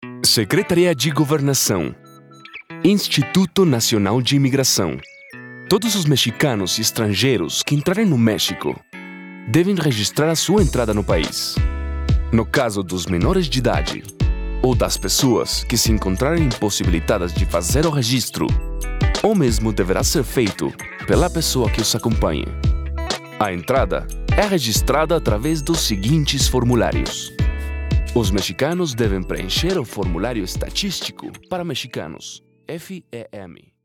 Secretaria de Governação, Instituto Nacional de Imigração. Todos os mexicanos e estrangeiros que entrarem no México devem registrar a sua entrada no país. No caso dos menores de idade ou das pessoas que se encontrarem impossibilitadas de fazer o registro, o mesmo deverá ser feito pela pessoa que os acompanhe. A entrada é registrada através dos seguintes formulários. Os mexicanos devem preencher o formulário estatístico para mexicanos, FEM.